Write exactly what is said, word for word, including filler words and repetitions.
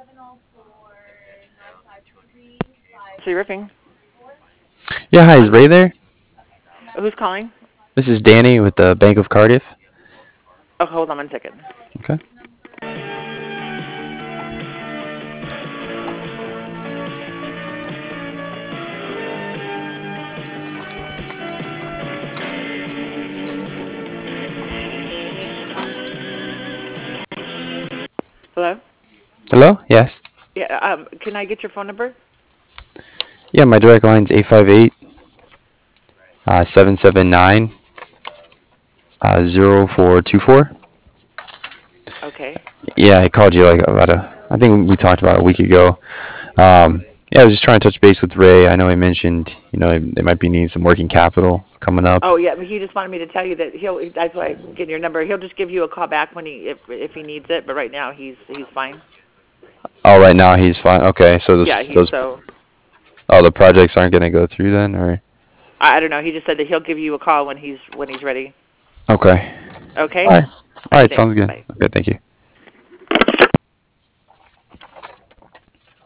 So roofing. Yeah, hi, is Ray there? Who's calling? This is Danny with the Bank of Cardiff. Oh, hold on one second. Okay. Hello? Hello? Yes. Yeah, um, can I get your phone number? Yeah, my direct line's eight five eight uh seven seven nine uh zero four two four. Okay. Yeah, I called you like about a I think we talked about a week ago. Um yeah, I was just trying to touch base with Ray. I know he mentioned, you know, they might be needing some working capital coming up. Oh yeah, he just wanted me to tell you that he'll. That's why I'm getting your number. He'll just give you a call back when he if if he needs it. But right now he's he's fine. Oh, right now he's fine. Okay, so Yeah, those he's those so. oh the projects aren't going to go through then, or I, I don't know. He just said that he'll give you a call when he's when he's ready. okay. All Okay. right. All All right. right, Thanks. sounds good. Bye. Okay, thank you.